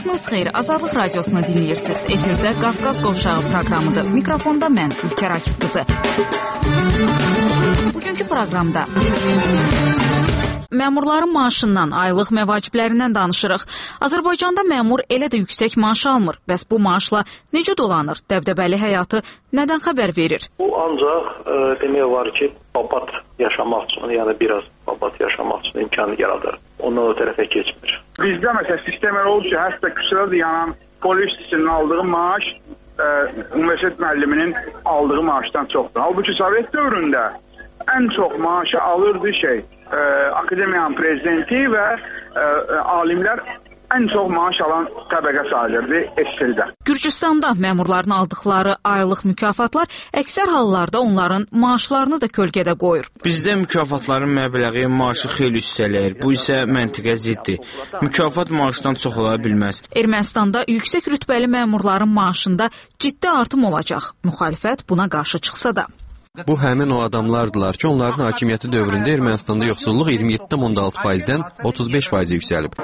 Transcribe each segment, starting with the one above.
Vaxtınız xeyir, Azadlıq Radiosunu dinləyirsiniz. Efirdə Qafqaz Qovşağı proqramıdır. Mikrofonda mən, Ülkər Akif qızı. Bugünkü proqramda məmurların maaşından, aylıq məvaciblərindən danışırıq. Azərbaycanda məmur elə də yüksək maaş almır. Bəs bu maaşla necə dolanır? Dəbdəbəli həyatı nədən xəbər verir? Bu ancaq demək olar ki, babat yaşamaq üçün, yəni biraz babat yaşamaq üçün imkanı yaradır. Ondan o tərəfə keçmir. Bizdə məsələn sistem elə oldu ki, hətta küçədə yanan polis işçisinin aldığı maaş universitet müəlliminin aldığı maaşdan çoxdur. Halbuki Sovet dövründə ən çox maaşı alırdı akademiyanın prezidenti və alimlər ən çox maaş alan təbəqə sayılırdı SSR-də. Gürcüstanda məmurların aldıqları aylıq mükafatlar əksər hallarda onların maaşlarını da kölgədə qoyur. Bizdə mükafatların məbləği maaşı xeyli üstələyir. Bu isə məntiqə ziddir. Mükafat maaşdan çox ola bilməz. Ermənistanda yüksək rütbəli məmurların maaşında ciddi artım olacaq. Müxalifət buna qarşı çıxsa da. Bu həmin o adamlardılar ki, onların hakimiyyəti dövründə Ermənistanda yoxsulluq 27,6%-dən 35%-ə yüksəlib.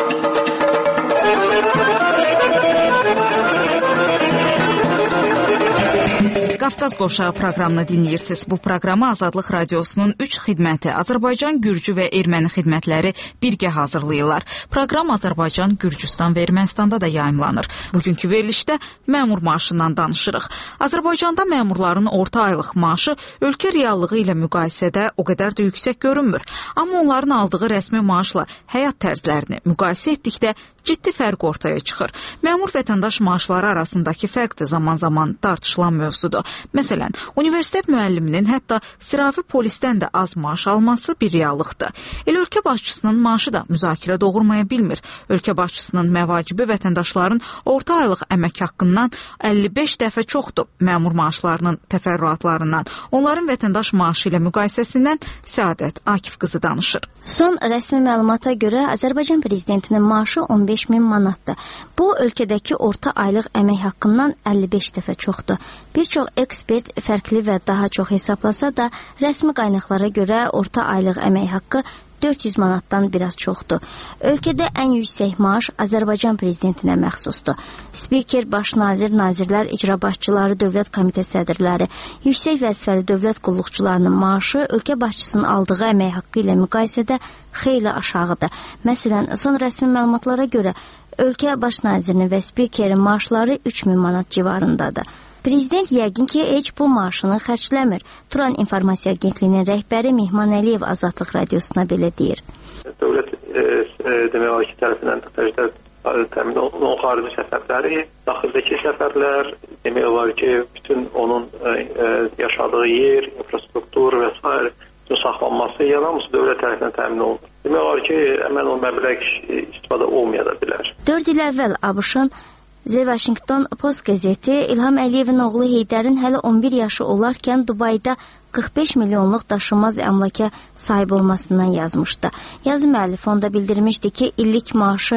Qafqaz Qovşağı proqramını dinləyirsiniz. Bu proqramı Azadlıq Radiosunun 3 xidməti, Azərbaycan, Gürcü və Erməni xidmətləri birgə hazırlayırlar. Proqram Azərbaycan, Gürcüstan və Ermənistanda da yayımlanır. Bugünkü verilişdə məmur maaşından danışırıq. Azərbaycanda məmurların orta aylıq maaşı ölkə reallığı ilə müqayisədə o qədər də yüksək görünmür. Amma onların aldığı rəsmi maaşla həyat tərzlərini müqayisə etdikdə ciddi fərq ortaya çıxır. Məmur vətəndaş maaşları arasındakı fərq də zaman-zaman tartışılan mövzudur. Məsələn, universitet müəlliminin hətta sıravi polisdən də az maaş alması bir reallıqdır. Elə ölkə başçısının maaşı da müzakirə doğurmaya bilmir. Ölkə başçısının məvacibi vətəndaşların orta aylıq əmək haqqından 55 dəfə çoxdur. Məmur maaşlarının təfərrüatlarından, onların vətəndaş maaşı ilə müqayisəsindən Səadət Akif qızı danışır. Son rəsmi məlumata görə Azərbaycan prezidentinin maaşı 15.000 manatdır. Bu, ölkədəki orta aylıq əmək haqqından 55 dəfə çoxdur. Bir çox ekspert fərqli və daha çox hesablasa da, rəsmi qaynaqlara görə orta aylıq əmək haqqı 400 manatdan biraz çoxdur. Ölkədə ən yüksək maaş Azərbaycan prezidentinə məxsusdur. Spiker, baş nazir, nazirlər, icra başçıları, dövlət komitə sədrləri, yüksək vəzifəli dövlət qulluqçularının maaşı ölkə başçısının aldığı əmək haqqı ilə müqayisədə xeyli aşağıdır. Məsələn, son rəsmi məlumatlara görə ölkə baş nazirinin və spikerin maaşları 3000 manat civarındadır. Prezident yəqin ki, heç bu maaşını xərcləmir. Turan İnformasiya Agentliyinin rəhbəri Mehman Əliyev Azadlıq Radiosuna belə deyir. Dövlət demək olar ki, tərəfindən təcrid təmin olunan xarici səfərləri, daxildəki səfərlər, demək olar ki, bütün onun yaşadığı yer, infrastruktur və s. saxlanması yalnız dövlət tərəfindən təmin olunur. Demək olar ki, həmən o məbləğ istifadə olmaya da bilər. 4 il əvvəl ABŞ-ın The Washington Post qəzeti İlham Əliyevin oğlu Heydərin hələ 11 yaşı olarkən Dubayda 45 milyonluq daşınmaz əmlaka sahib olmasından yazmışdı. Yazı müəllifi onda bildirmişdi ki, illik maaşı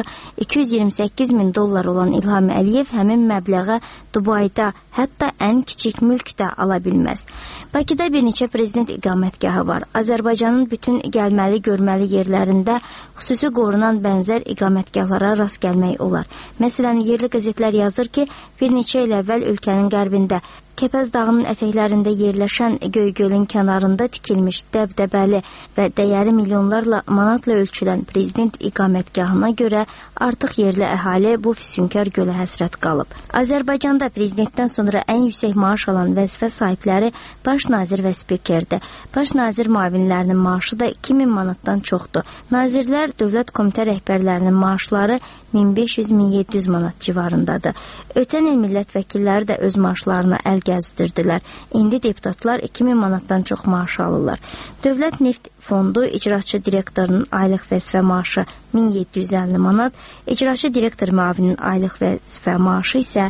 228.000 dollar olan İlham Əliyev həmin məbləğə Dubayda, hətta ən kiçik mülk də ala bilməz. Bakıda bir neçə prezident iqamətgahı var. Azərbaycanın bütün gəlməli, görməli yerlərində xüsusi qorunan bənzər iqamətgahlara rast gəlmək olar. Məsələn, yerli qəzetlər yazır ki, bir neçə il əvvəl ölkənin qərbində Kəpəz dağının ətəklərində yerləşən Göygölün kənarında tikilmiş dəbdəbəli və dəyəri milyonlarla manatla ölçülən prezident iqamətgahına görə artıq yerli əhali bu füsunkar gölə həsrət qalıb. Azərbaycanda prezidentdən sonra ən yüksək maaş alan vəzifə sahibləri baş nazir və spikerdir. Baş nazir müavinlərinin maaşı da 2000 manatdan çoxdur. Nazirlər, dövlət komitə rəhbərlərinin maaşları 1500-1700 manat civarındadır. Ötən il millət vəkilləri də öz maaşlarına əl gəzdirdilər. İndi deputatlar 2000 manatdan çox maaş alırlar. Dövlət Neft Fondu icraçı direktorunun aylıq vəzifə maaşı 1750 manat, icraçı direktor müavinin aylıq vəzifə maaşı isə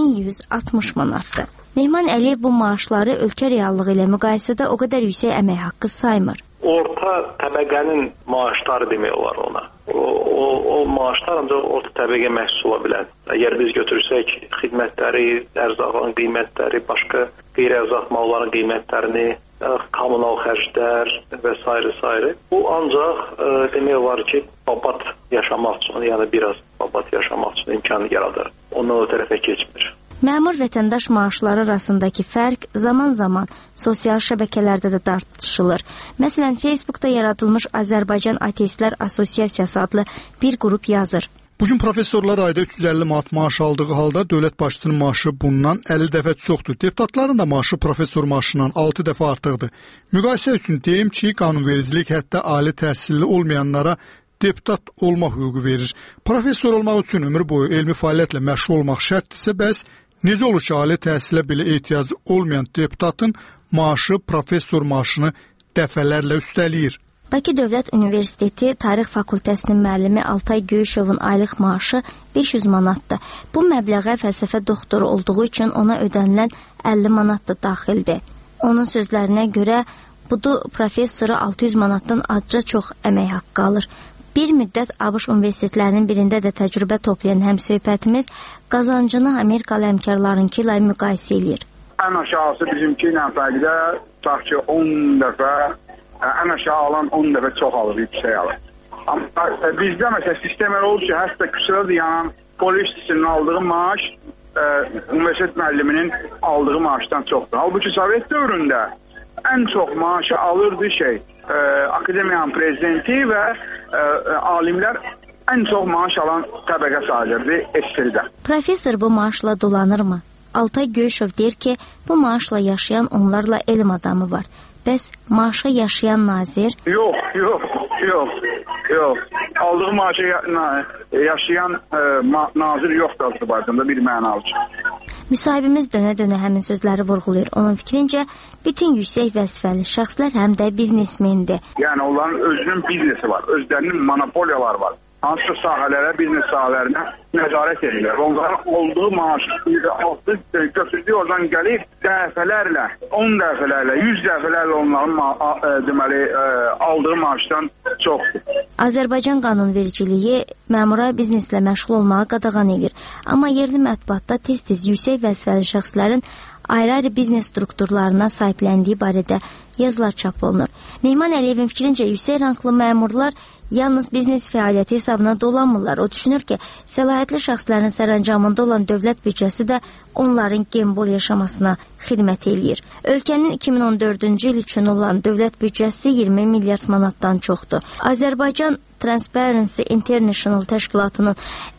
1160 manatdır. Mehman Əliyev bu maaşları ölkə reallığı ilə müqayisədə o qədər yüksək əmək haqqı saymır. Orta təbəqənin maaşları demək olar ona. O maaşlar ancaq orta təbəqə məhsul ola bilər. Əgər biz götürsək xidmətləri, ərzaqların qiymətləri, başqa qeyri-ərzaq malların qiymətlərini kommunal xərclər və s. Bu ancaq demək olar ki, babat yaşamaq üçün, yəni biraz babat yaşamaq üçün imkanı yaradır. Ondan o tərəfə keçmir. Məmur vətəndaş maaşları arasındakı fərq zaman-zaman sosial şəbəkələrdə də tartışılır. Məsələn, Facebookda yaradılmış Azərbaycan Ateistlər Assosiasiyası adlı bir qrup yazır. Bugün professorlar ayda 350 manat maaş aldığı halda dövlət başçısının maaşı bundan 50 dəfə çoxdur. Deputatların da maaşı professor maaşından 6 dəfə artıqdır. Müqayisə üçün deyim ki, qanunvericilik hətta ali təhsilli olmayanlara deputat olmaq hüququ verir. Professor olmaq üçün ömür boyu elmi fəaliyyətlə məşğul olmaq şərtdirsə, bəs necə olur ki, ali təhsilə belə ehtiyacı olmayan deputatın maaşı professor maaşını dəfələrlə üstələyir? Bakı Dövlət Universiteti Tarix Fakültəsinin müəllimi Altay Göyüşovun aylıq maaşı 500 manatdır. Bu məbləğə fəlsəfə doktoru olduğu üçün ona ödənilən 50 manat da daxildir. Onun sözlərinə görə budu professoru 600 manatdan azca çox əmək haqqı alır. Bir müddət ABC universitetlərinin birində də təcrübə toplayan həmsöhbətimiz qazancını Amerikalı həmkarlarınki ilə müqayisə edir. Ən aşağısı bizimki ilə fərqdə tutaq ki 10 dəfə, ən aşağı alan 10 dəfə çox alır, yüksək alır. Amma bizdə məsələn sistem olur ki, hətta küçədə yanan polis işçisinin aldığı maaş universitet müəlliminin aldığı maaşdan çoxdur. Halbuki Sovet dövründə ən çox maaşı alırdı akademiyanın prezidenti və alimlər ən çox maaş alan təbəqə sayılırdı SSR-də. Professor bu maaşla dolanırmı? Altay Göyüşov deyir ki, bu maaşla yaşayan onlarla elm adamı var. Bəs maaşa yaşayan nazir? Yox. Aldığı maaşa yaşayan nazir yoxdur Azərbaycanda bir mənalı ki. Müsahibimiz dönə-dönə həmin sözləri vurğulayır. Onun fikrincə, bütün yüksək vəzifəli şəxslər həm də biznesmendir. Yəni onların özünün biznesi var, özlərinin monopoliyaları var. Hansı sahələrə, biznes sahələrinə nəzarət edirlər. Onların olduğu maaşı götürdüyü oradan gəlib dəfələrlə, 10 dəfələrlə, 100 dəfələrlə onların aldığı maaşdan çoxdur. Azərbaycan qanunvericiliyi məmura bizneslə məşğul olmağa qadağan edir. Amma yerli mətbuatda tez-tez yüksək vəzifəli şəxslərin ayrı-ayrı biznes strukturlarına sahibləndiyi barədə yazılar çap olunur. Mehman Əliyevin fikrincə yüksək ranglı məmurlar yalnız biznes fəaliyyəti hesabına dolanmırlar. O düşünür ki, səlahiyyətli şəxslərin sərəncamında olan dövlət büdcəsi də onların gembol yaşamasına xidmət eləyir. Ölkənin 2014-cü il üçün olan dövlət büdcəsi 20 milyard manatdan çoxdur. Azərbaycan Transparency International təşkilatının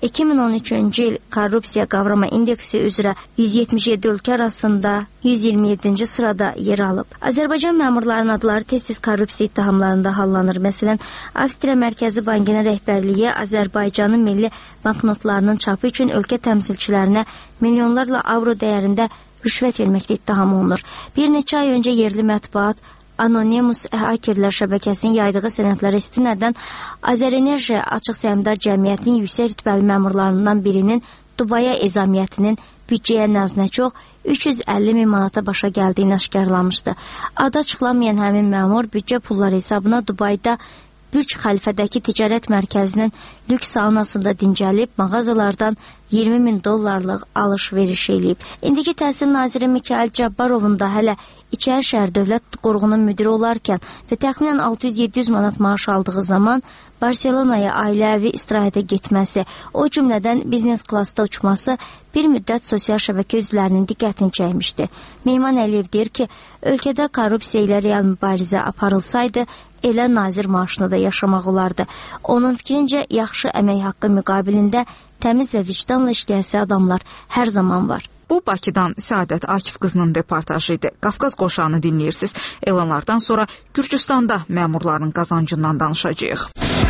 2013-cü il korrupsiya qavrama indeksi üzrə 177 ölkə arasında 127-ci sırada yer alıb. Azərbaycan məmurlarının adları tez-tez korrupsiya ittihamlarında hallanır. Məsələn, Avstriya Mərkəzi Bankının rəhbərliyi Azərbaycanın milli banknotlarının çapı üçün ölkə təmsilçilərinə milyonlarla avro dəyərində rüşvət verməkdə ittiham olunur. Bir neçə ay öncə yerli mətbuat Anonymous Hakerlər şəbəkəsinin yaydığı sənədlərə istinədən Azərenerji Açıq Səhmdar Cəmiyyətinin yüksək rütbəli məmurlarından birinin Dubaya ezamiyyətinin büdcəyə nəzdinə çox 350 min manata başa gəldiyini aşkarlamışdı. Adı açıqlanmayan həmin məmur büdcə pulları hesabına Dubayda Bürc Xəlifədəki ticarət mərkəzinin lüks saunasında dincəlib, mağazalardan 20 min dollarlıq alış-veriş eləyib. İndiki Təhsil Naziri Mikayıl Cabbarovun da hələ İçəri şəhər dövlət qoruğunun müdiri olarkən və təxminən 600-700 manat maaş aldığı zaman Barselonaya ailəvi istirahətə getməsi, o cümlədən biznes klassda uçması bir müddət sosial şəbəkə üzvlərinin diqqətini çəkmişdi. Mehman Əliyev deyir ki, ölkədə korrupsiya ilə real mübarizə aparılsaydı, elə nazir maaşını da yaşamaq olardı. Onun fikrincə, yaxşı əmək haqqı müqabilində təmiz və vicdanla işləyəsi adamlar hər zaman var. Bu, Bakıdan Səadət Akif qızının reportajı idi. Qafqaz qoşağını dinləyirsiniz. Elanlardan sonra Gürcüstanda məmurların qazancından danışacağıq.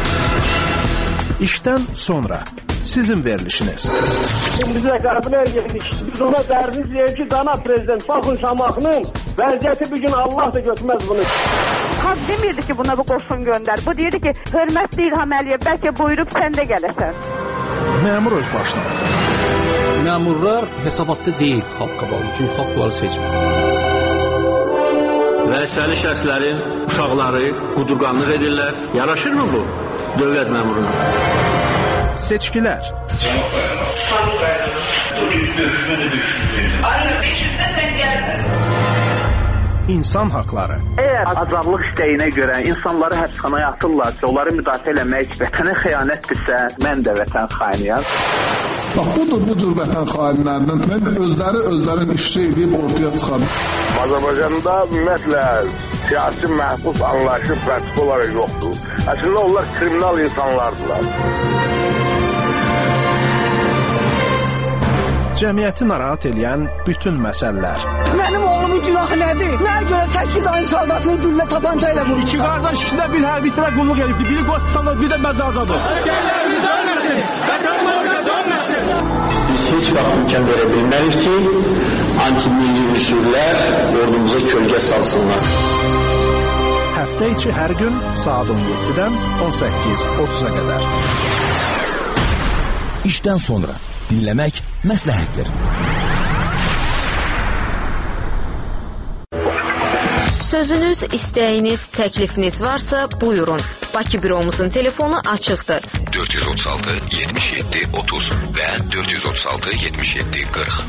İşdən sonra sizin verilişiniz. Bizə qəbul edirik. Biz ona dərdiz deyir ki, cənab prezident, baxın Şamaxının vəziyyəti bir gün Allah da götürməz bunu. Xalq demirdi ki, buna bu qoşun göndər. Bu deyirdi ki, hörmətli İlham Əliyev, bəlkə buyurub sən də gələsən. Məmur öz başına. Məmurlar hesabatda deyil xalq qabağında, çünki xalq onları seçmir. Vəzifəli şəxslərin uşaqları qudurqanlıq edirlər. Yaraşırmı bu dövlət məmuruna? Seçkilər. insan haqları. Əgər azadlıq istəyinə görə insanları həbsxanaya atırlarsa, onları müdafiə eləmək vətənə xəyanətdirsə, mən də vətən xainiyəm. Bax, budur bu cür vətən xainlərindən özlərini işçi edib ortaya çıxar. Azərbaycanda ümumiyyətlə siyasi məhbus anlayışı pratik olaraq yoxdur. Əslində onlar kriminal insanlardılar. Cəmiyyəti narahat edən bütün məsələlər. Mənim oğlumun günahı nədir? Nəyə görə 8 ayın soldatını güllə tapanca ilə vurur? İki qardaş ikisi də bir hərbisinə qulluk edibdir. Biri qoşsanlar, bir də məzardadır. Əsgərlərimiz ölməsin, vətənimizə dönməsin. Biz heç vaxt imkan verə bilmərik ki, anti-milli unsurlar ordumuza kölgə salsınlar. Həftə içi hər gün saat 17-dən 18:30-a qədər. İşdən sonra dinləmək məsləhətdir. Sözünüz, istəyiniz, təklifiniz varsa buyurun. Bakı büromuzun telefonu açıqdır. 436 77 30 və 436 77 40.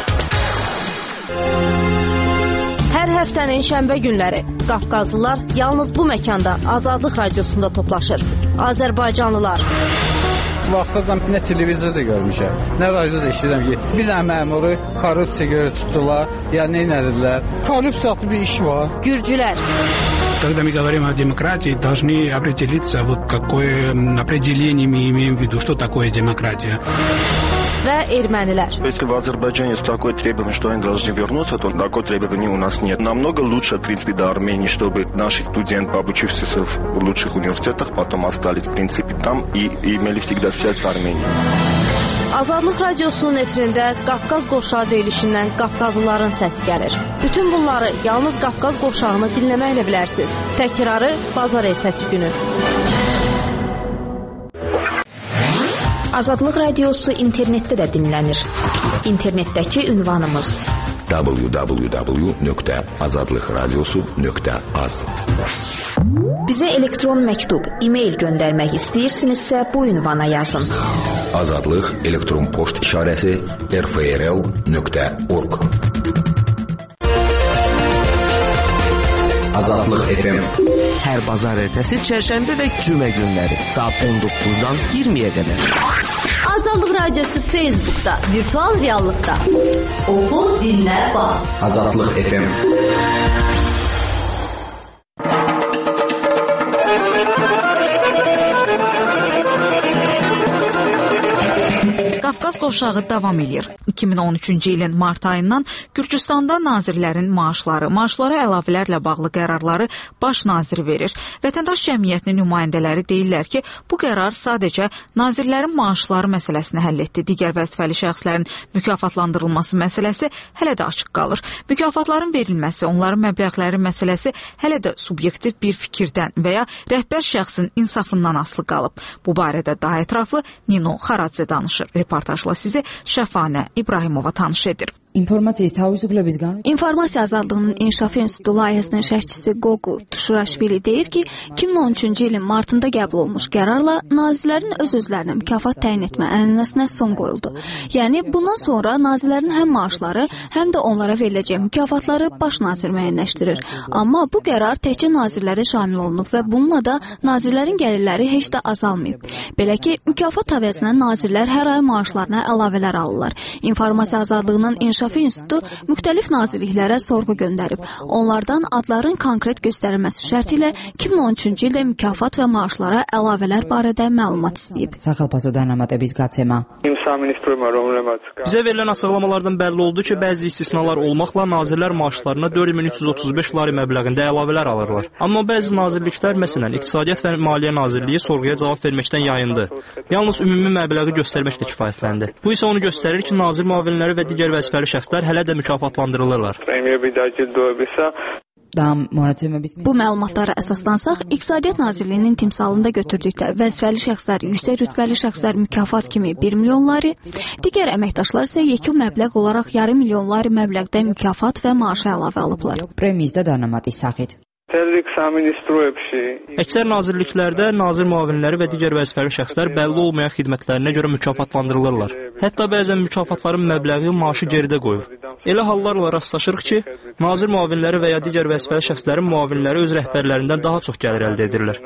Hər həftənin şənbə günləri Qafqazlılar yalnız bu məkanda Azadlıq Radiosunda toplaşır. Azərbaycanlılar. Vaxtacan nə televizorda görmüşəm, nə radioda eşidirəm ki, bir dənə məmuru korrupsiya görə tutdular, ya nə edildilər. Korrupsiyalı bir iş var. Gürcülər. Когда мы говорим о демократии, должны определиться, вот какое определение мы имеем в виду, что такое демократия. Və ermənilər. Если в Азербайджане есть такое требование, что они должны вернуться, то такое требование у нас нет. Намного лучше, в принципе, до Армении, чтобы наши студенты, обучившиеся в лучших университетах, потом остались, в принципе, там и имели всегда связь с Арменией. Azadlıq Radiosunun efirində Qafqaz qovşağı deyilişindən Qafqazlıların səsi gəlir. Bütün bunları yalnız Qafqaz qovşağını dinləməklə bilərsiniz. Təkrarı bazar ertəsi günü. Azadlıq Radiosu internetdə də dinlənir. İnternetdəki ünvanımız www.azadlıqradiosu.az. Bizə elektron məktub, e-mail göndərmək istəyirsinizsə bu ünvana yazın. Azadlıq elektron poçt işarəsi rfrl.org. Azadlıq FM. Hər bazar ertəsi, çərşənbə və cümə günləri saat 19-dan 20-yə qədər. Azadlıq Radiosu Facebook'da, virtual reallıqda. Oxu, dinlə, bax. Azadlıq FM. Qafqaz qovşağı davam edir. 2013-cü ilin mart ayından Gürcüstanda nazirlərin maaşlara əlavələrlə bağlı qərarları baş naziri verir. Vətəndaş cəmiyyətinin nümayəndələri deyirlər ki, bu qərar sadəcə nazirlərin maaşları məsələsini həll etdi. Digər vəzifəli şəxslərin mükafatlandırılması məsələsi hələ də açıq qalır. Mükafatların verilməsi, onların məbləğləri məsələsi hələ də subyektiv bir fikirdən və ya rəhbər şəxsin insafından asılı qalıb. Bu barədə daha ətraflı Nino Xaradze danışır. Reportajla sizi Şəfanə İbrahimova tanış edir. İnformasiya azadlığının İnkişafı İnstitutu layihəsinin şərhçisi Qoqu Tuşuraşvili deyir ki, 2013-cü ilin martında qəbul olmuş qərarla nazirlərin öz-özlərinə mükafat təyin etmə ənənəsinə son qoyuldu. Yəni, bundan sonra nazirlərin həm maaşları, həm də onlara veriləcək mükafatları baş nazir müəyyənləşdirir. Amma bu qərar təkcə nazirlərə şamil olunub və bununla da nazirlərin gəlirləri heç də azalmayıb. Belə ki, mükafat əvəzinə nazirlər hər ay maaşlarına əlavələr alırlar. İnformasiya azadlığının İnkişafı İnstitutu müxtəlif nazirliklərə sorğu göndərib. Onlardan adların konkret göstərilməsi şərti ilə 2013-cü ildə mükafat və maaşlara əlavələr barədə məlumat istəyib. Bizə verilən açıqlamalardan bəlli oldu ki, bəzi istisnalar olmaqla nazirlər maaşlarına 4335 lari məbləğində əlavələr alırlar. Amma bəzi nazirliklər, məsələn, İqtisadiyyat və Maliyyə Nazirliyi sorğuya cavab verməkdən yayındı. Yalnız ümumi məbləği göstərməklə kifayətləndi. Bu isə onu göstərir ki, nazir müavinləri və digər vəzifəli şəxslər hələ də mükafatlandırılırlar. Bu məlumatlara əsaslansaq, İqtisadiyyat Nazirliyinin timsalında götürdükdə vəzifəli şəxslər, yüksək rütbəli şəxslər mükafat kimi 1 milyon lari, digər əməkdaşlar isə yekun məbləğ olaraq yarım milyon lari məbləğdə mükafat və maaşı əlavə alıblar. Əksər nazirliklərdə nazir müavinləri və digər vəzifəli şəxslər bəlli olmayan xidmətlərinə görə mükafatlandırılırlar. Hətta bəzən mükafatların məbləği maaşı geridə qoyur. Elə hallarla rastlaşırıq ki, nazir müavinləri və ya digər vəzifəli şəxslərin müavinləri öz rəhbərlərindən daha çox gəlir əldə edirlər.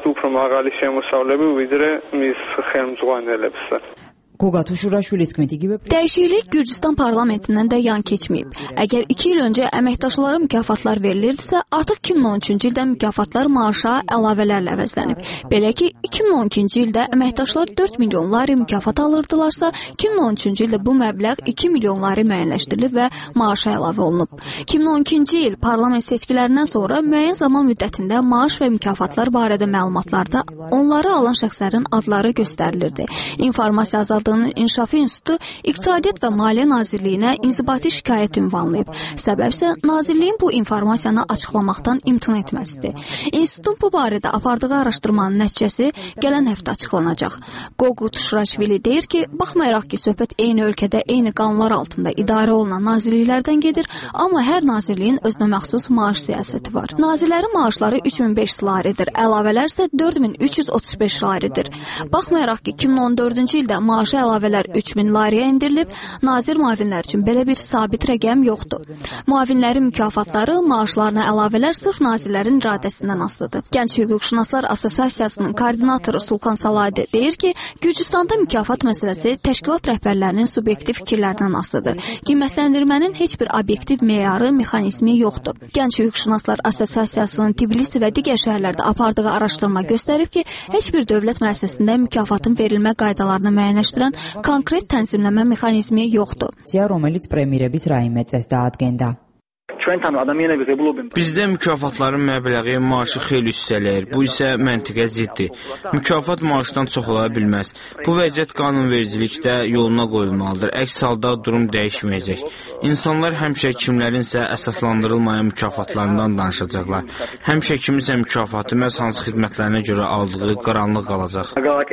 Dəyişiklik Gürcüstan parlamentindən də yan keçməyib. Əgər 2 il öncə əməkdaşlara mükafatlar verilirdisə, artıq 2013-cü ildə mükafatlar maaşa əlavələrlə əvəzlənib. Belə ki, 2012-ci ildə əməkdaşlar 4 milyon lari mükafat alırdılarsa, 2013-cü ildə bu məbləğ 2 milyon lari müəyyənləşdirilib və maaşa əlavə olunub. 2012-ci il parlament seçkilərindən sonra müəyyən zaman müddətində maaş və mükafatlar barədə məlumatlarda onları alan şəxslərin adları göstərilirdi. İnformasiya azaldığının İnkişafı İnstitutu İqtisadiyyat və Maliyyə Nazirliyinə inzibati şikayət ünvanlayıb. Səbəb isə nazirliyin bu informasiyanı açıqlamaqdan imtina etməsidir. İnstitutun bu barədə apardığı araşdırmanın nəticəsi gələn həftə açıqlanacaq. Qoqu Tuşraşvili deyir ki, baxmayaraq ki, söhbət eyni ölkədə eyni qanunlar altında idarə olunan nazirliklərdən gedir, amma hər nazirliyin özünə məxsus maaş siyasəti var. Nazirlərin maaşları 3500 laridir, əlavələr isə 4335 laridir. Baxmayaraq ki, 2014-cü ildə maaşa əlavələr 3000 lariyə endirilib, nazir müavinlər üçün belə bir sabit rəqəm yoxdur. Müavinlərin mükafatları, maaşlarına əlavələr sırf nazirlərin iradəsindən asılıdır. Gənc Hüquqşünaslar Assosiasiyasının koordinatoru Sultan Saladi deyir ki, Gürcüstanda mükafat məsələsi təşkilat rəhbərlərinin subyektiv fikirlərindən asılıdır. Qiymətləndirmənin heç bir obyektiv meyarı, mexanizmi yoxdur. Gənc Hüquqşünaslar Assosiasiyasının Tbilisi və digər şəhərlərdə apardığı araşdırma göstərib ki, heç bir dövlət müəssisəsində mükafatın verilmə qaydalarını müəyyənləşdirən konkret tənzimləmə mexanizmi yoxdur. Bizdə mükafatların məbləği maaşı xeyli üstələyir. Bu isə məntiqə ziddir. Mükafat maaşdan çox ola bilməz. Bu vəziyyət qanunvericilikdə yoluna qoyulmalıdır. Əks halda durum dəyişməyəcək. İnsanlar həmişə kimlərinsə əsaslandırılmayan mükafatlarından danışacaqlar. Həmişə kiminsə mükafatı məhz hansı xidmətlərinə görə aldığı qaranlıq qalacaq.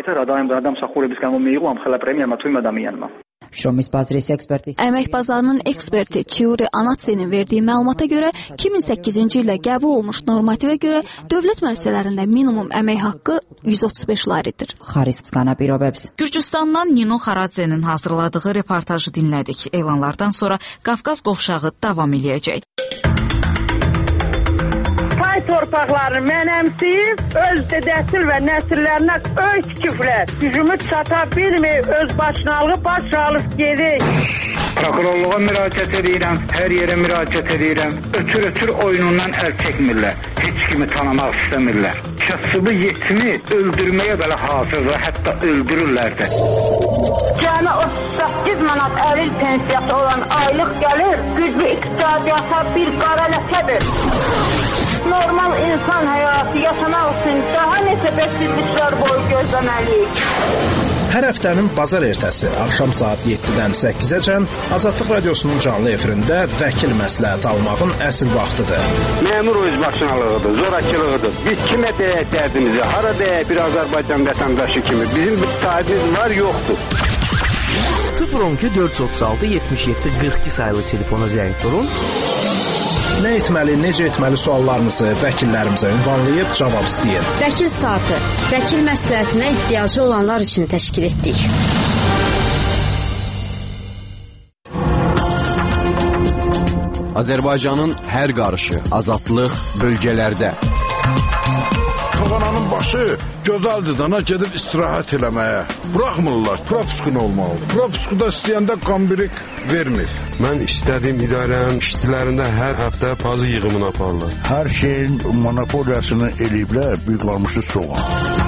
Əmək bazarının eksperti Çiuri Anatsinin verdiyi məlumata görə 2008-ci ildə qəbul olmuş normativə görə dövlət müəssisələrində minimum əmək haqqı 135 laridir. Gürcüstandan Nino Xaradzenin hazırladığı reportajı dinlədik. Elanlardan sonra Qafqaz qovşağı davam eləyəcək. Torpaqlarını mənəmsiyib, öz dədəsil və nəsillərinə öz küfrət, gücümü çata bilməyib, öz başınalığı baş alıb gedik. Prokurorluğa müraciət edirəm, hər yerə müraciət edirəm. Ötür oyunundan əl çəkmirlər, heç kimi tanımaq istəmirlər. Kasıbı yetimi öldürməyə belə hazırdır, hətta öldürürlər də. Cəmi 38 manat əlil pensiyası olan aylıq gəlir, güclü iqtisadiyyata bir qara ləkədir. Normal insan həyatı yaşamaq üçün daha neçə bəksizliklər boyu gözləməliyik. Hər həftənin bazar ertəsi axşam saat 7-dən 8-əcən Azadlıq Radiosunun canlı efirində vəkil məsləhət almağın əsl vaxtıdır. Məmur özbaşınalığıdır, zorakılığıdır. Biz kimə deyək dərdimizi, hara deyək bir Azərbaycan vətəndaşı kimi. Bizim bir sahibimiz var, yoxdur. 012 436 77 42 sayılı telefona zəng vurun. Nə etməli, necə etməli suallarınızı vəkillərimizə ünvanlayıb cavab istəyin. Vəkil saatı, vəkil məsləhətinə ehtiyacı olanlar üçün təşkil etdik. Azərbaycanın hər qarışı, azadlıq bölgələrdə. Toğananın başı gözəldir, dana gedib istirahət eləməyə. Buraxmırlar, propiskun olmalı. Propiskuda istəyəndə qambirik vermir. Mən istədiyim idarənin işçilərində hər həftə pazı yığımını aparırlar. Hər şeyin monopoliyasını eləyiblər, bir qalmışı soğan.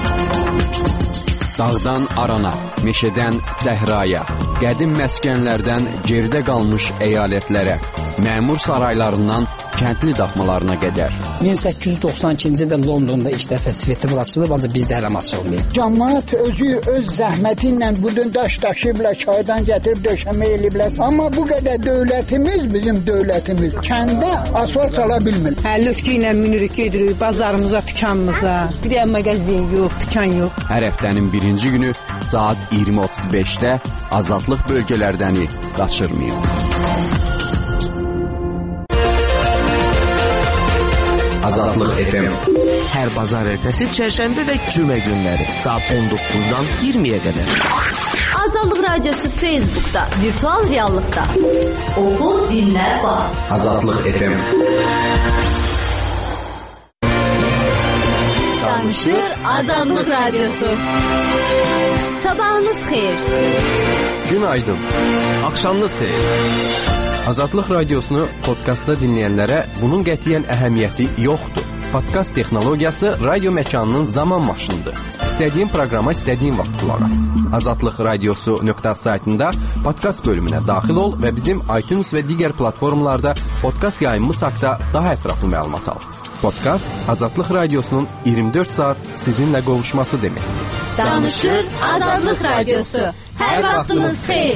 Dağdan arana, meşədən səhraya, qədim məskənlərdən geridə qalmış əyalətlərə, məmur saraylarından kəndli daxmalarına qədər. 1892-ci ildə Londonda ilk dəfə Svetofor açılıb, ancaq bizdə hələm açılmayıb. Cəmaət özü öz zəhməti ilə bu gün daş daşıyıblar, çaydan gətirib döşəmə eləyiblər. Amma bu qədər dövlətimiz, bizim dövlətimiz kəndə asfalt sala bilmir. Lütki ilə minirik, gedirik bazarımıza, dükanımıza. Bir də mağazin yox, dükan yox. Hər həftənin birinci günü saat 20:35-də Azadlıq bölgələrdəni qaçırmayın. Azadlıq FM. Hər bazar ertəsi çərşənbə və cümə günləri saat 19-dan 20-yə qədər. Azadlıq Radiosu Facebookda, virtual reallıqda. Oxu, dinlə, bax. Azadlıq FM. Danışır Azadlıq Radiosu. Sabahınız xeyir. Günaydın. Axşamınız xeyir. Azadlıq Radiosunu podkastda dinləyənlərə bunun qətiyyən əhəmiyyəti yoxdur. Podkast texnologiyası radio məkanının zaman maşınıdır. İstədiyin proqrama istədiyin vaxt qulaq as. Azadlıq Radiosu.saytında podkast bölümünə daxil ol və bizim iTunes və digər platformalarda podkast yayımımız haqqında daha ətraflı məlumat al. Podkast Azadlıq Radiosunun 24 saat sizinlə qovuşması deməkdir. Danışır Azadlıq Radiosu. Hər vaxtınız xeyir.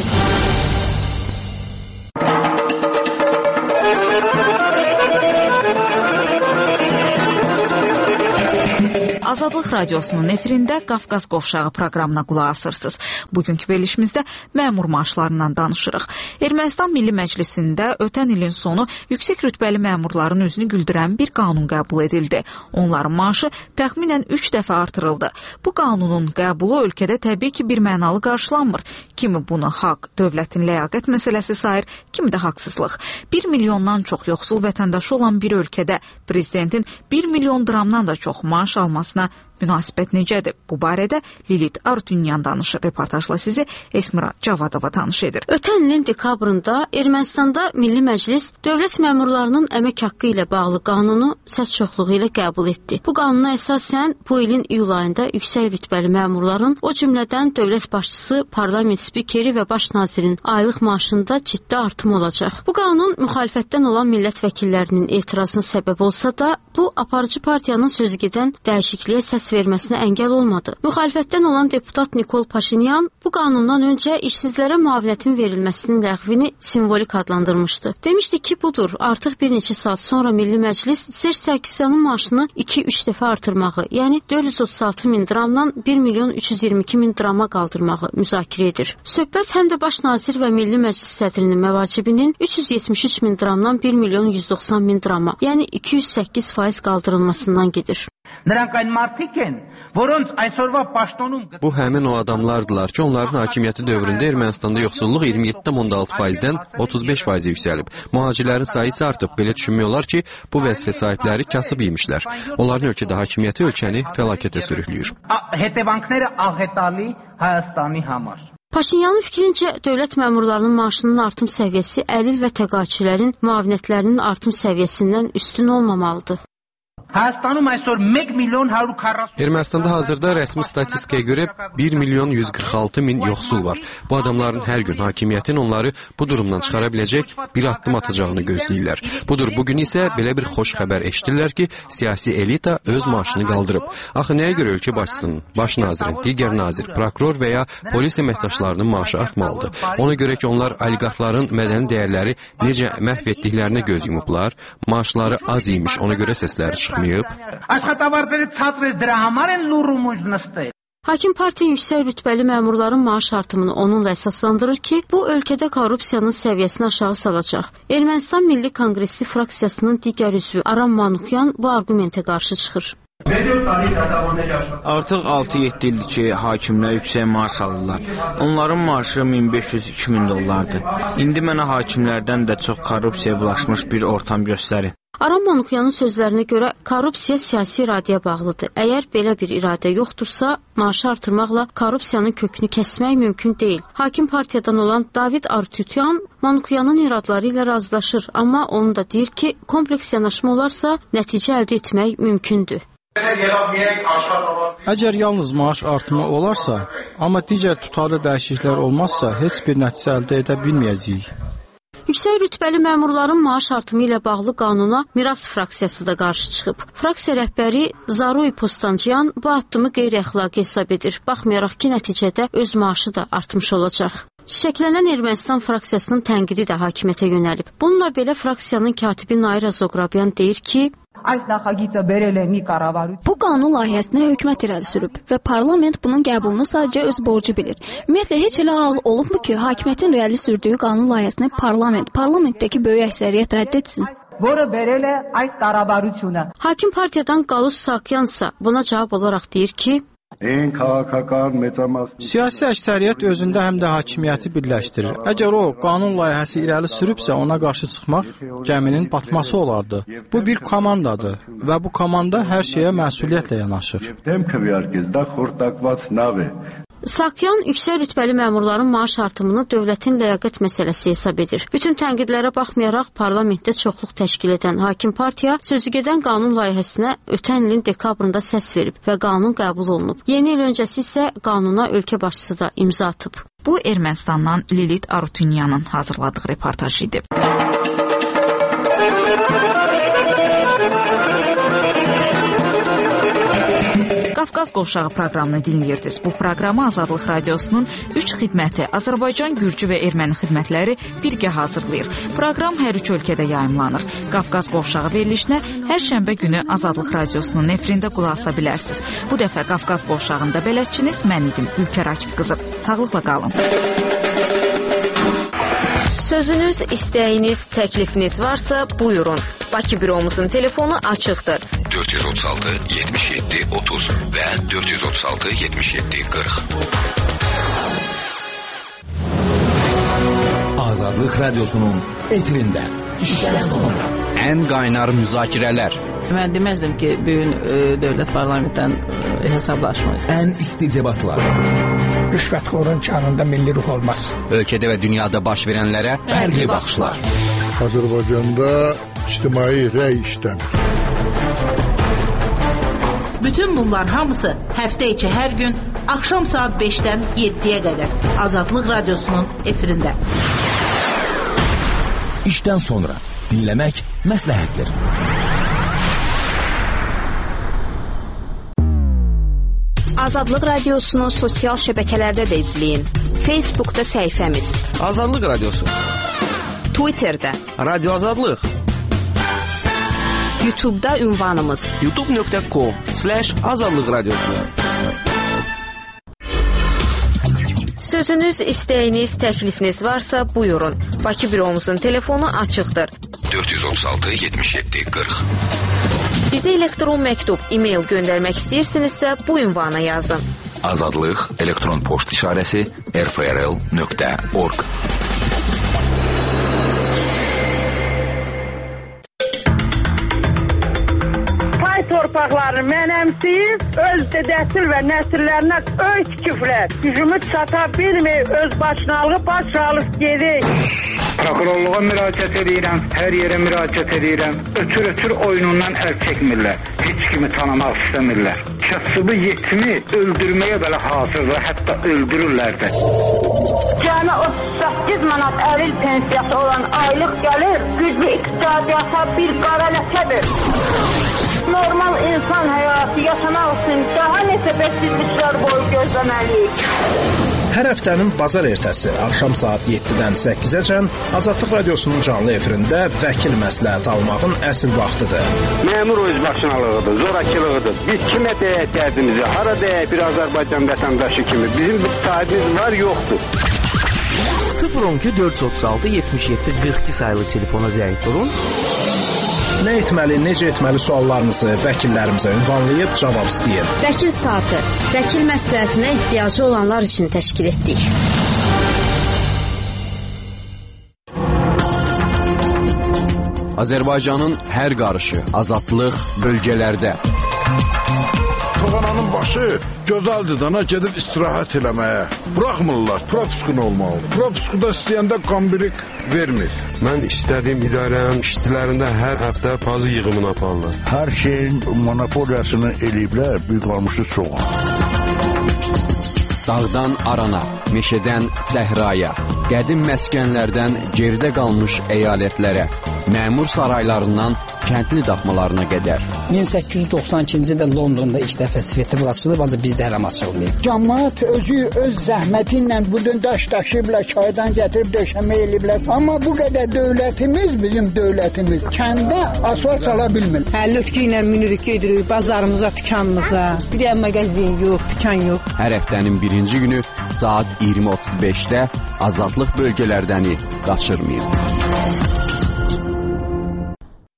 Azadlıq Radiosunun efirində Qafqaz Qovşağı proqramına qulaq asırsınız. Bugünkü verilişimizdə məmur maaşlarından danışırıq. Ermənistan Milli Məclisində ötən ilin sonu yüksək rütbəli məmurların üzünü güldürən bir qanun qəbul edildi. Onların maaşı təxminən 3 dəfə artırıldı. Bu qanunun qəbulu ölkədə təbii ki bir mənalı qarşılanmır. Kimi bunu haqq, dövlətin ləyaqət məsələsi sayır, kimi də haqsızlıq. 1 milyondan çox yoxsul vətəndaşı olan bir ölkədə prezidentin 1 milyon dramdan da çox maaş almasına münasibət necədir? Bu barədə Lilit Artunyan danışır. Reportajla sizi Esmira Cavadova tanış edir. Ötən ilin dekabrında Ermənistanda Milli Məclis dövlət məmurlarının əmək haqqı ilə bağlı qanunu səs çoxluğu ilə qəbul etdi. Bu qanuna əsasən bu ilin iyul ayında yüksək rütbəli məmurların, o cümlədən dövlət başçısı, parlament spikeri və baş nazirin aylıq maaşında ciddi artım olacaq. Bu qanun müxalifətdən olan millət vəkillərinin etirazına səbəb olsa da, bu aparıcı partiyanın sözügedən dəyişikliyə səs verməsinə əngəl olmadı. Müxalifətdən olan deputat Nikol Paşinyan bu qanundan öncə işsizlərə müavinətin verilməsinin ləğvini simvolik adlandırmışdı. Demişdi ki, budur, artıq bir neçə saat sonra Milli Məclis Serj Sarkisyanın maaşını 2-3 dəfə artırmağı, yəni 436 min dramdan 1 milyon 322 min drama qaldırmağı müzakirə edir. Söhbət həm də baş nazir və Milli Məclis sədrinin məvacibinin 373 min dramdan 1 milyon 190 min drama, yəni 208% qaldırılmasından gedir. Bu həmin o adamlardılar ki, onların hakimiyyəti dövründə Ermənistanda yoxsulluq 27,6%-dən 35%-ə yüksəlib. Mühacirlərin sayı isə artıb. Belə düşünmək olar ki, bu vəzifə sahibləri kasıb imişlər. Onların ölkədə hakimiyyəti ölkəni fəlakətə sürükləyir. Paşinyanın fikrincə, dövlət məmurlarının maaşının artım səviyyəsi əlil və təqaüdçülərin müavinətlərinin artım səviyyəsindən üstün olmamalıdır. Ermənistanda hazırda rəsmi statistikaya görə 1 milyon 146 min yoxsul var. Bu adamların hər gün hakimiyyətin onları bu durumdan çıxara biləcək bir addım atacağını gözləyirlər. Budur, bugün isə belə bir xoş xəbər eşidirlər ki, siyasi elita öz maaşını qaldırıb. Axı nəyə görə ölkə başçısının, baş nazirin, digər nazir, prokuror və ya polis əməkdaşlarının maaşı artmalıdır? Ona görə ki, onlar oliqarxların mədəni dəyərləri necə məhv etdiklərinə göz yumublar, maaşları az imiş, ona görə səsləri çıxmır. Hakim partiya yüksək rütbəli məmurların maaş artımını onunla əsaslandırır ki, bu ölkədə korrupsiyanın səviyyəsini aşağı salacaq. Ermənistan Milli Konqresi fraksiyasının digər üzvü Aram Manukyan bu argumentə qarşı çıxır. Artıq 6-7 ildir ki, hakimlər yüksək maaş alırlar. Onların maaşı 1500-2000 dollardır. İndi mənə hakimlərdən də çox korrupsiyaya bulaşmış bir ortam göstərin. Aram Manukyanın sözlərinə görə korrupsiya siyasi iradəyə bağlıdır. Əgər belə bir iradə yoxdursa, maaşı artırmaqla korrupsiyanın kökünü kəsmək mümkün deyil. Hakim partiyadan olan David Artyutyan Manukyanın iradları ilə razılaşır, amma onu da deyir ki, kompleks yanaşma olarsa nəticə əldə etmək mümkündür. Əgər yalnız maaş artımı olarsa, amma digər tutarlı dəyişikliklər olmazsa, heç bir nəticə əldə edə bilməyəcəyik. Yüksək rütbəli məmurların maaş artımı ilə bağlı qanuna Miras fraksiyası da qarşı çıxıb. Fraksiya rəhbəri Zaruy Postanciyan bu addımı qeyri-əxlaqi hesab edir. Baxmayaraq ki, nəticədə öz maaşı da artmış olacaq. Çiçəklənən Ermənistan fraksiyasının tənqidi də hakimiyyətə yönəlib. Bununla belə fraksiyanın katibi Naira Zoqrabyan deyir ki, bu qanun layihəsini hökumət irəli sürüb və parlament bunun qəbulunu sadəcə öz borcu bilir. Ümumiyyətlə, heç elə hal olubmu ki, hakimiyyətin irəli sürdüyü qanun layihəsini parlamentdəki böyük əksəriyyət rədd etsin? որը բերել է այս կառավարությունը։ Hakim partiyadan Qalus Sakyansa buna cavab olaraq deyir ki, Siyasi əksəriyyət özündə həm də hakimiyyəti birləşdirir. Əgər o qanun layihəsi irəli sürübsə, ona qarşı çıxmaq gəminin batması olardı. Bu bir komandadır və bu komanda hər şeyə məsuliyyətlə yanaşır. Sakyan yüksək rütbəli məmurların maaş artımını dövlətin ləyaqət məsələsi hesab edir. Bütün tənqidlərə baxmayaraq parlamentdə çoxluq təşkil edən Hakim partiya sözügedən qanun layihəsinə ötən ilin dekabrında səs verib və qanun qəbul olunub. Yeni il öncəsi isə qanuna ölkə başçısı da imza atıb. Bu Ermənistandan Lilit Arutunyanın hazırladığı reportaj idi. Qafqaz Qovşağı proqramını dinləyirsiniz. Bu proqramı Azadlıq Radiosunun 3 xidməti Azərbaycan, Gürcü və Erməni xidmətləri birgə hazırlayır. Proqram hər 3 ölkədə yayımlanır. Qafqaz Qovşağı verilişinə hər şənbə günü Azadlıq Radiosunun efirində qulaq asa bilərsiniz. Bu dəfə Qafqaz Qovşağında bələdçiniz mən idim, Ülkər Akif qızı. Sağlıqla qalın. Sözünüz, istəyiniz, təklifiniz varsa buyurun. Bakı büromuzun telefonu açıqdır. 436 77 30 və 436 77 40. Azadlıq Radiosunun efirində işdən sonra ən qaynar müzakirələr. Mən deməzdim ki, bugün dövlət parlamentdən hesablaşmır. Ən isti debatlar. Rüşvətxorun kanında milli ruh olmaz. Ölkədə və dünyada baş verənlərə fərqli baxışlar. Azərbaycanda ictimai rəy işləmir. Bütün bunlar hamısı həftə içi hər gün axşam saat 5-dən 7-yə qədər Azadlıq Radiosunun efirində. İşdən sonra dinləmək məsləhətdir. Azadlıq Radiosunu sosial şəbəkələrdə də izləyin. Facebookda səhifəmiz Azadlıq Radiosu, Twitterdə Radio Azadlıq, YouTube'da ünvanımız youtube.com/Azadlıq Radiosu. Sözünüz, istəyiniz, təklifiniz varsa buyurun. Bakı büromuzun telefonu açıqdır. 436 77 40. Bizə elektron məktub, e-mail göndərmək istəyirsinizsə bu ünvana yazın. Azadlıq elektron poçt işarəsi rfrl.org. Pay torpaqlarını mənəmsiyib, öz dədəsil və nəsillərinə öz küfrət. Gücümü çata bilməyib, öz başınalığı baş alıb gedik. Prokurorluğa müraciət edirəm, hər yerə müraciət edirəm. Ötür oyunundan əl çəkmirlər. Heç kimi tanımaq istəmirlər. Kasıbı yetimi öldürməyə belə hazırdır, hətta öldürürlər də. Cəmi 38 manat əril pensiyası olan aylıq gəlir, güclü iqtisadiyyata bir qara ləkədir. Normal insan həyatı yaşamaq üçün daha neçə bəksizliklər boyu gözləməliyik. Hər həftənin bazar ertəsi axşam saat 7-dən 8-əcən Azadlıq Radiosunun canlı efirində vəkil məsləhəti almağın əsl vaxtıdır. Məmur özbaşınalığıdır, zorakılığıdır. Biz kimə deyək dərdimizi, hara deyək bir Azərbaycan vətəndaşı kimi. Bizim bir sahibimiz var, yoxdur. 012 436 77 42 sayılı telefona zəng vurun. Nə etməli, necə etməli suallarınızı vəkillərimizə ünvanlayıb cavab istəyin. Vəkil saatı, vəkil məsləhətinə ehtiyacı olanlar üçün təşkil etdik. Azərbaycanın hər qarışı, azadlıq bölgələrdə. Toğananın başı gözəldir dana gedib istirahət eləməyə. Buraxmırlar, propiskun olmalıdır. Propiskuda istəyəndə kombirik vermir. Mən istədiyim idarənin işçilərində hər həftə pazı yığımını aparırlar. Hər şeyin monopoliyasını eləyiblər, büyük almışı soğan. Dağdan arana, meşədən səhraya, qədim məskənlərdən geridə qalmış əyalətlərə, məmur saraylarından kəndli daxmalarına qədər. 1892-ci ildə Londonda ilk dəfə sveti buraxılıb, ancaq bizdə hələ açılmayıb. Cəmaət özü öz zəhməti ilə bu gün daş daşıyıblar, çaydan gətirib döşəmə eləyiblər. Amma bu qədər dövlətimiz, bizim dövlətimiz kəndə asfalt sala bilmir. Həllütkü ilə minirik gedirik bazarımıza, dükanımıza. Bir də mağazin yox, dükan yox. Hər həftənin birinci günü saat 20:35-də azadlıq bölgələrdəni qaçırmayın.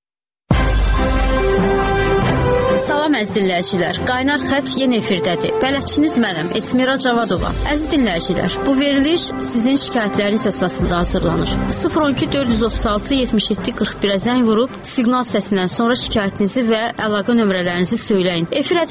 əziz dinləyicilər, Qaynar xətt yenə efirdədir. Bələdçiniz mənəm, Esmira Cavadova. Əziz dinləyicilər, bu veriliş sizin şikayətləriniz əsasında hazırlanır. 012 436 77 41-ə zəng vurub siqnal səsindən sonra şikayətinizi və əlaqə nömrələrinizi söyləyin. Efir